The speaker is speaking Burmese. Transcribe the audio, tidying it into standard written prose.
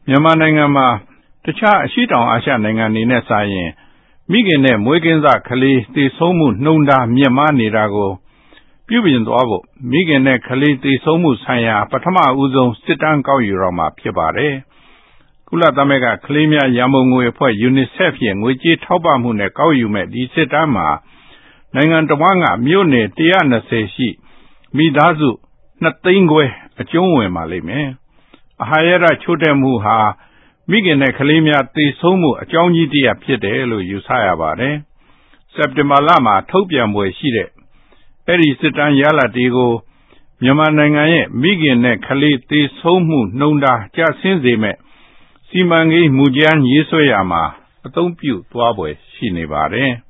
မြန်မာနိုင်ငံမှာတခြားအရှေ့တောင်အာရှနိုင်ငံတွေနဲ့စာရင်မိခင်နဲ့မွေးကင်းစကလေးသေဆုံးမှုနှုန်းထားမြင့်မားနေတာကိုပြုပြင်သွားဖို့မိခင်နဲ့ကလေးသေဆုံးမှုဆိုင်ရာပထမဦးဆုံးစစ်တမ်းကောက်ယူတော့မှာဖြစ်ပါတယ်။ကုလသမဂ္ဂကလေးများရန်ပုံငွေအဖွဲ့ UNICEF ရဲ့ငွေကြေးထောက်ပံ့မှုနဲ့ကောက်ယူမဲ့ဒီစစ်တမ်းမှာနိုင်ငံတော်ကမြို့နယ်120ရှိမိသားစု2သိန်းခွဲအကျုံးဝင်ပါလိမ့်မယ်။အာဟာရချို့တဲ့မှုဟာမိခင်နဲ့ကလေးများသေဆုံးမှုအကြောင်းကြီးတစ်ရပ်ဖြစ်တယ်လို့ယူဆရပါတယ်။စက်တင်ဘာလမှာထုတ်ပြန်ပွဲရှိတဲ့အဲ့ဒီစစ်တမ်းရလဒ်တွေကိုမြန်မာနိုင်ငံရဲ့မိခင်နဲ့ကလေးသေဆုံးမှုနှုန်းထားကျဆင်းစေမဲ့စီမံကိန်းမူကြမ်းရေးဆွဲရမှာအသုံးပြုသွားပွဲရှိနေပါတယ်။